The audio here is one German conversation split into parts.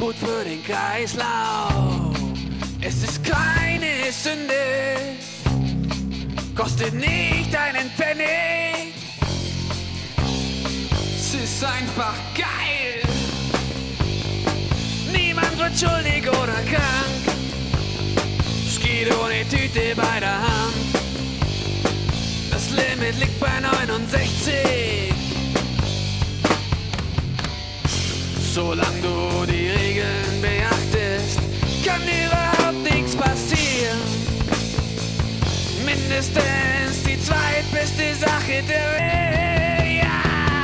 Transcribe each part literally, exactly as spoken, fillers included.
gut für den Kreislauf. Es ist keine Sünde, kostet nicht einen Pfennig. Es ist einfach geil. Niemand wird schuldig oder krank. Es geht ohne Tüte bei der Hand. Das Limit liegt bei neunundsechzig. Solange du die Regeln beachtest, kann überhaupt nichts passieren. Mindestens die zweitbeste Sache der Welt. Ja!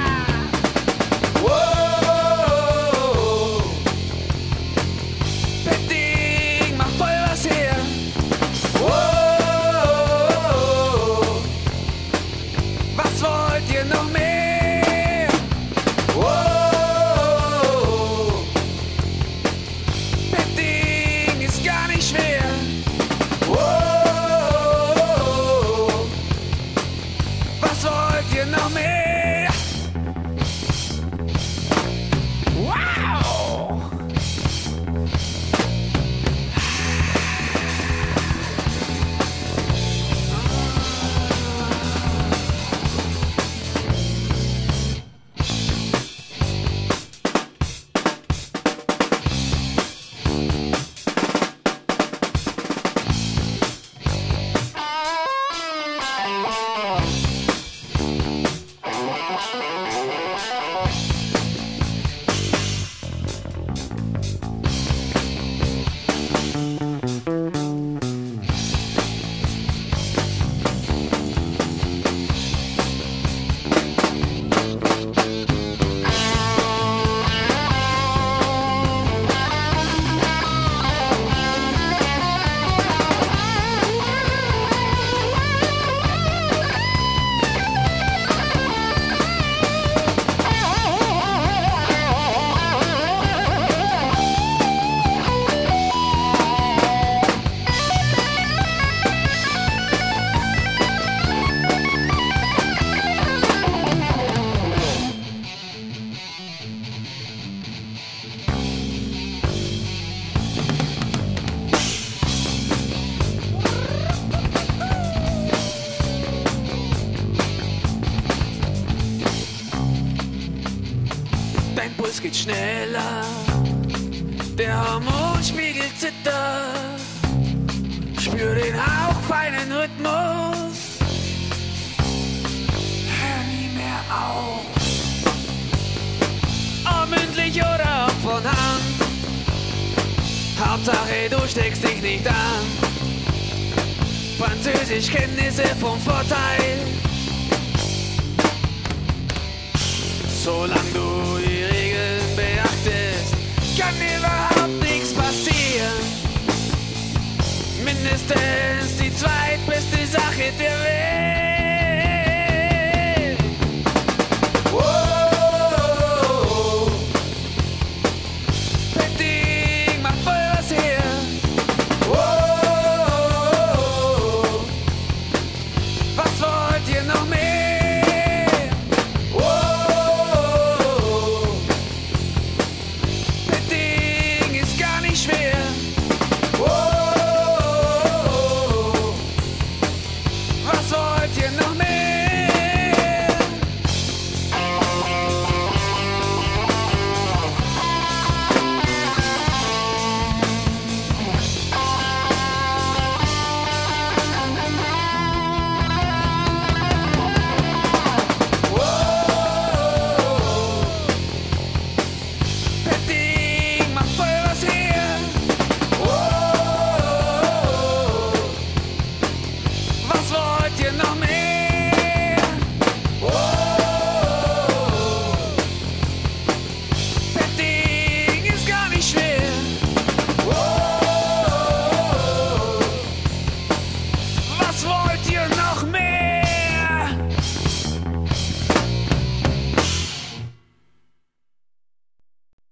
Wow! Petting, mach voll was her. Wow! Was wollt ihr noch mehr? Wow! Schwer. Wow. Was wollt ihr noch mehr? Wow. Dein Puls geht schneller, der Hormonspiegel zittert. Spür den hauchfeinen Rhythmus, hör nie mehr auf. Ob mündlich oder auch von Hand, Hauptsache du steckst dich nicht an. Französischkenntnisse vom Vorteil, solange du